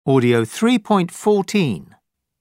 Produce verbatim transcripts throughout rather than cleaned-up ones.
Audio three point fourteen.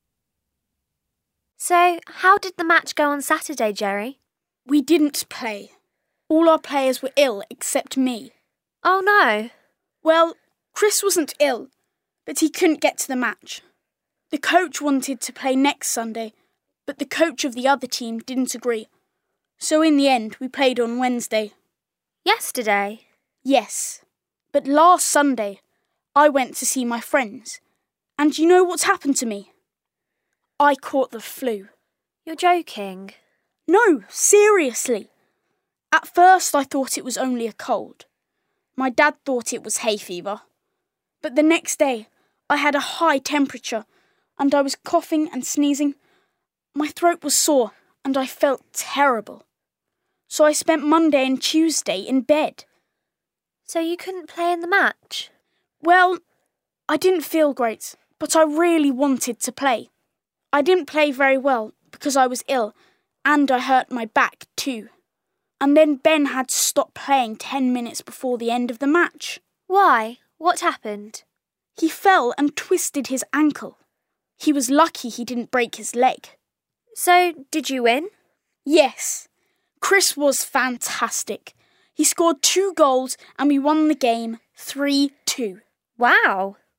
So, how did the match go on Saturday, Jerry? We didn't play. All our players were ill except me. Oh no. Well, Chris wasn't ill, but he couldn't get to the match. The coach wanted to play next Sunday, but the coach of the other team didn't agree. So in the end, we played on Wednesday. Yesterday? Yes, but last Sunday, I went to see my friends. And you know what's happened to me? I caught the flu. You're joking. No, seriously. At first I thought it was only a cold. My dad thought it was hay fever. But the next day I had a high temperature and I was coughing and sneezing. My throat was sore and I felt terrible. So I spent Monday and Tuesday in bed. So you couldn't play in the match? Well, I didn't feel great, but I really wanted to play. I didn't play very well because I was ill and I hurt my back too. And then Ben had to stop playing ten minutes before the end of the match. Why? What happened? He fell and twisted his ankle. He was lucky he didn't break his leg. So, did you win? Yes. Chris was fantastic. He scored two goals and we won the game three two. Wow.